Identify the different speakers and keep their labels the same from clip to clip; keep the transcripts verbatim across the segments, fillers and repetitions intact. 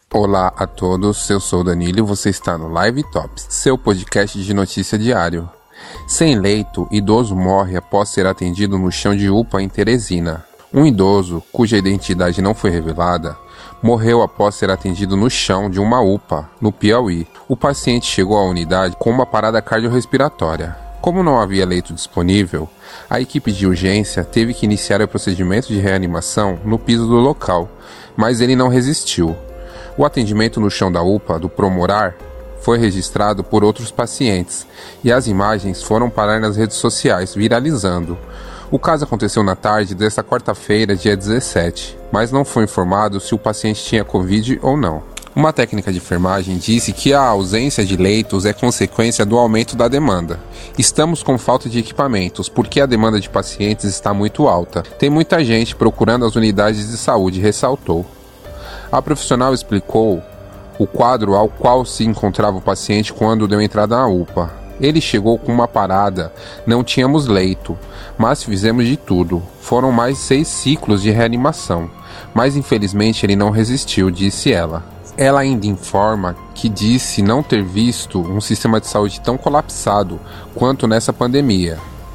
Speaker 1: Olá a todos, eu sou o Danilo e você está no Live Tops, seu podcast de notícia diário. Sem leito, idoso morre após ser atendido no chão de U P A em Teresina. Um idoso, cuja identidade não foi revelada, morreu após ser atendido no chão de uma U P A, no Piauí. O paciente chegou à unidade com uma parada cardiorrespiratória. Como não havia leito disponível, a equipe de urgência teve que iniciar o procedimento de reanimação no piso do local, mas ele não resistiu. O atendimento no chão da U P A do Promorar foi registrado por outros pacientes e as imagens foram parar nas redes sociais, viralizando. O caso aconteceu na tarde desta quarta-feira, dia dezessete, mas não foi informado se o paciente tinha Covid ou não. Uma técnica de enfermagem disse que a ausência de leitos é consequência do aumento da demanda. Estamos com falta de equipamentos porque a demanda de pacientes está muito alta. Tem muita gente procurando as unidades de saúde, ressaltou. A profissional explicou o quadro ao qual se encontrava o paciente quando deu entrada na U P A. Ele chegou com uma parada, não tínhamos leito, mas fizemos de tudo. Foram mais seis ciclos de reanimação, mas infelizmente ele não resistiu, disse ela. Ela ainda informa que disse não ter visto um sistema de saúde tão colapsado quanto nessa pandemia.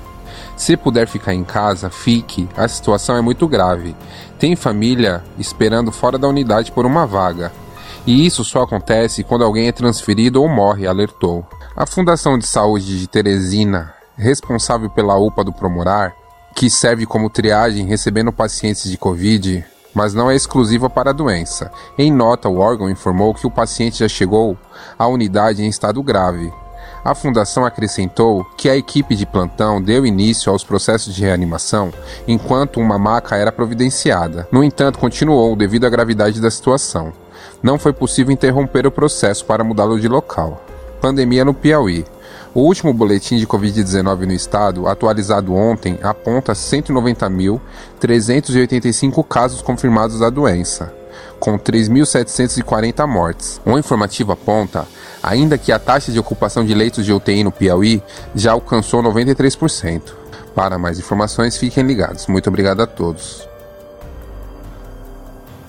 Speaker 1: Se puder ficar em casa, fique, a situação é muito grave. Tem família esperando fora da unidade por uma vaga. E isso só acontece quando alguém é transferido ou morre, alertou. A Fundação de Saúde de Teresina, responsável pela U P A do Promorar, que serve como triagem recebendo pacientes de Covid, mas não é exclusiva para a doença. Em nota, o órgão informou que o paciente já chegou à unidade em estado grave. A fundação acrescentou que a equipe de plantão deu início aos processos de reanimação enquanto uma maca era providenciada. No entanto, continuou devido à gravidade da situação. Não foi possível interromper o processo para mudá-lo de local. Pandemia no Piauí. O último boletim de covid dezenove no estado, atualizado ontem, aponta cento e noventa mil, trezentos e oitenta e cinco casos confirmados da doença, com três mil setecentos e quarenta mortes. O informativo aponta ainda que a taxa de ocupação de leitos de U T I no Piauí já alcançou noventa e três por cento. Para mais informações, fiquem ligados. Muito obrigado a todos.